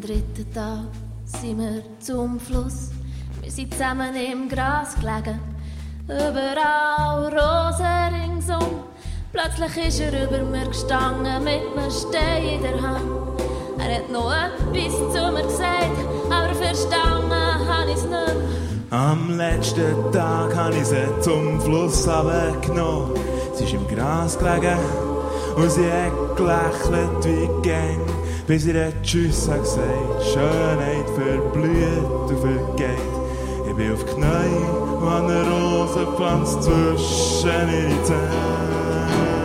dritten Tag sind wir zum Fluss. Wir sind zusammen im Gras gelegen, überall Rosen ringsum. Plötzlich ist er über mir gestanden mit einem Stein in der Hand. Er hat noch etwas zu mir gesagt, aber verstanden habe ich es nicht. Am letzten Tag habe ich sie zum Fluss runtergenommen. Sie ist im Gras gelegen und sie hat gelächelt wie Gang, bis ihr Tschüss hat gesagt. Schönheit verblüht und vergeht. Ich bin auf Knie und habe einen Rosenpflanz zwischen ihre Zähne.